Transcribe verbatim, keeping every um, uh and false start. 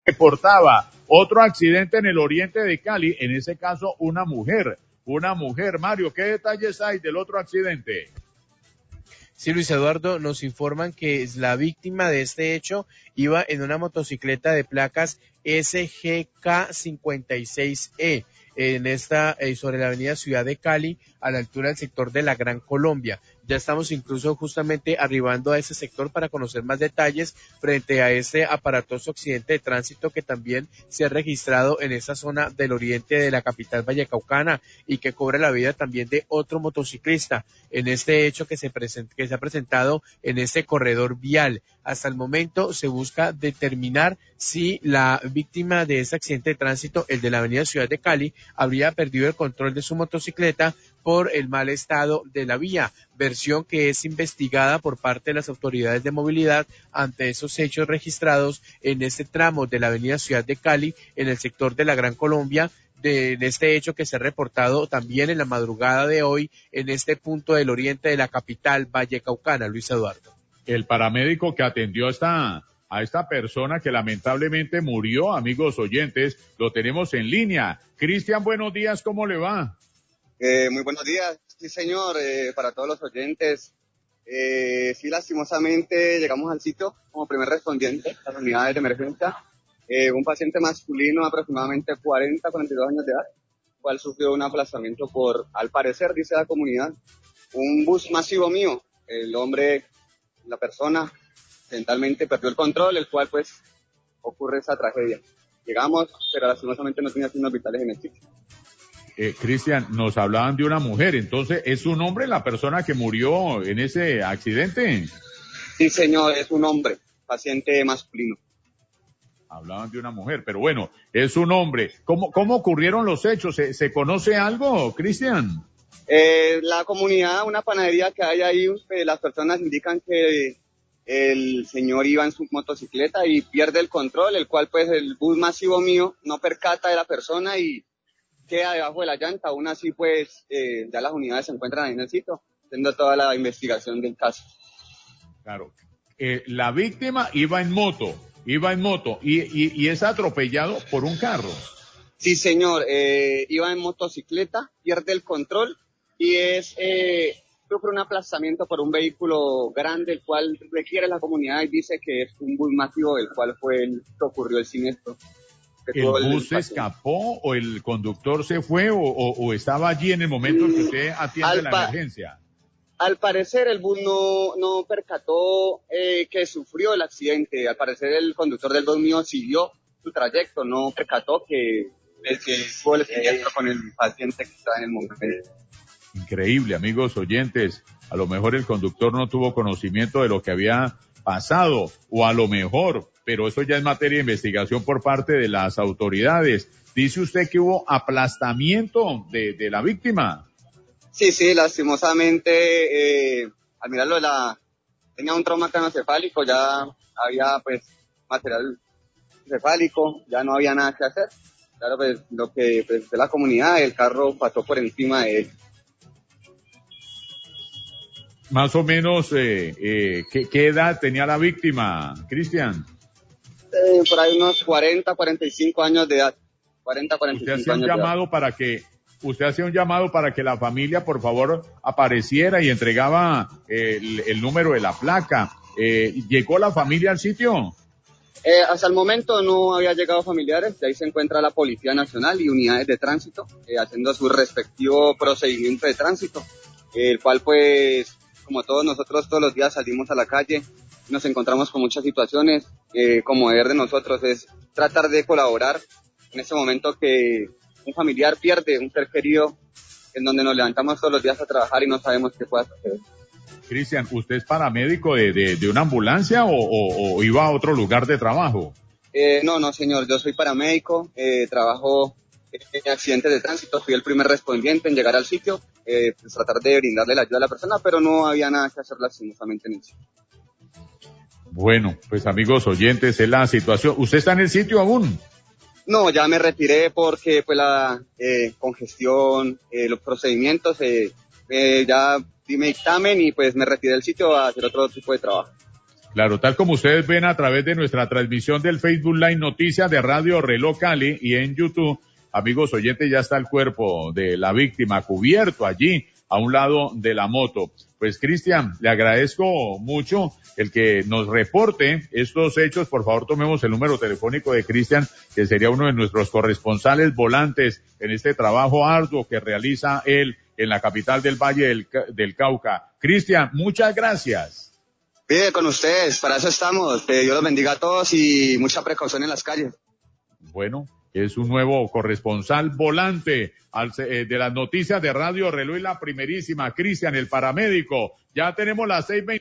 reportaba otro accidente en el oriente de Cali, en ese caso una mujer, una mujer. Mario, ¿qué detalles hay del otro accidente? Sí, Luis Eduardo, nos informan que la víctima de este hecho iba en una motocicleta de placas S G K cincuenta y seis E en esta eh, sobre la avenida Ciudad de Cali, a la altura del sector de la Gran Colombia. Ya estamos incluso justamente arribando a ese sector para conocer más detalles frente a este aparatoso accidente de tránsito que también se ha registrado en esta zona del oriente de la capital vallecaucana y que cobra la vida también de otro motociclista en este hecho que se, present, que se ha presentado en este corredor vial. Hasta el momento se busca determinar si la víctima de este accidente de tránsito, el de la avenida Ciudad de Cali, habría perdido el control de su motocicleta por el mal estado de la vía, versión que es investigada por parte de las autoridades de movilidad ante esos hechos registrados en este tramo de la avenida Ciudad de Cali, en el sector de la Gran Colombia, de, de este hecho que se ha reportado también en la madrugada de hoy en este punto del oriente de la capital vallecaucana. Luis Eduardo. El paramédico que atendió a esta, a esta persona que lamentablemente murió, amigos oyentes, lo tenemos en línea. Cristian, buenos días, ¿cómo le va? Eh, muy buenos días, sí señor, eh, para todos los oyentes. Eh, sí, lastimosamente llegamos al sitio como primer respondiente a las unidades de emergencia. Eh, un paciente masculino aproximadamente cuarenta, cuarenta y dos años de edad, cual sufrió un aplastamiento por, al parecer, dice la comunidad, un bus masivo mío. El hombre, la persona, accidentalmente perdió el control, el cual pues ocurre esa tragedia. Llegamos, pero lastimosamente no tenía signos vitales en el sitio. Eh, Cristian, nos hablaban de una mujer, entonces, ¿es un hombre la persona que murió en ese accidente? Sí, señor, es un hombre, paciente masculino. Hablaban de una mujer, pero bueno, es un hombre. ¿Cómo, cómo ocurrieron los hechos? ¿Se, se conoce algo, Cristian? Eh, la comunidad, una panadería que hay ahí, eh, las personas indican que el señor iba en su motocicleta y pierde el control, el cual pues el bus masivo mío no percata de la persona y queda debajo de la llanta. Aún así pues eh, ya las unidades se encuentran ahí en el sitio, haciendo toda la investigación del caso. Claro. Eh, la víctima iba en moto, iba en moto y, y, y es atropellado por un carro. Sí, señor, eh, iba en motocicleta, pierde el control y es eh, sufre un aplastamiento por un vehículo grande, el cual requiere la comunidad y dice que es un bus masivo, el cual fue el que ocurrió el siniestro. ¿El bus se escapó o el conductor se fue o, o, o estaba allí en el momento en que usted atiende la emergencia? Al parecer el bus no, no percató eh, que sufrió el accidente. Al parecer el conductor del bus mío siguió su trayecto, no percató que el que fue el siniestro con el paciente que está en el momento. Increíble, amigos oyentes. A lo mejor el conductor no tuvo conocimiento de lo que había pasado, o a lo mejor, pero eso ya es materia de investigación por parte de las autoridades. Dice usted que hubo aplastamiento de, de la víctima. Sí, sí, lastimosamente, eh, al mirarlo, la, tenía un trauma craneoencefálico, ya había pues material cefálico, ya no había nada que hacer. Claro, pues lo que pues, de la comunidad, el carro pasó por encima de él. Más o menos, eh, eh, ¿qué, ¿qué edad tenía la víctima, Cristian? Eh, por ahí unos cuarenta, cuarenta y cinco años de edad. cuarenta, cuarenta y cinco usted hacía un llamado para que, usted hacía un llamado para que la familia, por favor, apareciera y entregaba eh, el, el número de la placa. Eh, ¿Llegó la familia al sitio? Eh, hasta el momento no había llegado familiares, de ahí se encuentra la Policía Nacional y unidades de tránsito, eh, haciendo su respectivo procedimiento de tránsito, eh, el cual pues, como todos nosotros todos los días salimos a la calle, nos encontramos con muchas situaciones, eh, como deber de nosotros es tratar de colaborar en ese momento que un familiar pierde un ser querido, en donde nos levantamos todos los días a trabajar y no sabemos qué pueda suceder. Cristian, ¿usted es paramédico de, de, de una ambulancia o, o, o iba a otro lugar de trabajo? Eh, no, no señor, yo soy paramédico, eh, trabajo en accidentes de tránsito, fui el primer respondiente en llegar al sitio, eh, pues tratar de brindarle la ayuda a la persona, pero no había nada que hacer lastimosamente en el sitio. Bueno, pues amigos oyentes, es la situación. ¿Usted está en el sitio aún? No, ya me retiré porque pues la eh, congestión, eh, los procedimientos, eh, eh, ya di mi dictamen y pues me retiré del sitio a hacer otro tipo de trabajo. Claro, tal como ustedes ven a través de nuestra transmisión del Facebook Live Noticias de Radio Reloj Cali y en YouTube, amigos oyentes, ya está el cuerpo de la víctima cubierto allí a un lado de la moto. Pues Cristian, le agradezco mucho el que nos reporte estos hechos. Por favor, tomemos el número telefónico de Cristian, que sería uno de nuestros corresponsales volantes en este trabajo arduo que realiza él en la capital del Valle del, del Cauca. Cristian, muchas gracias. Pide con ustedes, para eso estamos. Que Dios los bendiga a todos y mucha precaución en las calles. Bueno, es un nuevo corresponsal volante al, eh, de las noticias de Radio Reloj y la primerísima, Cristian, el paramédico. Ya tenemos las seis veinte.